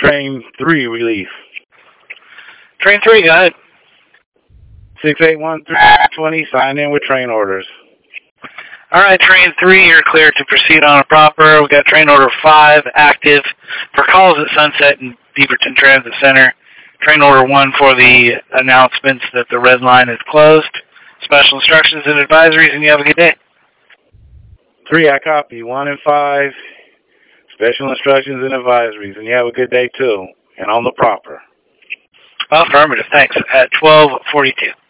Train 3 relief. Train 3, go ahead. 681320, sign in with train orders. All right, Train 3, you're clear to proceed on a proper. We've got Train Order 5 active for calls at Sunset and Beaverton Transit Center. Train Order 1 for the announcements that the red line is closed. Special instructions and advisories, and you have a good day. 3, I copy. 1 and 5, special instructions and advisories, and you have a good day too. And on the proper. Affirmative, thanks. At 12:42.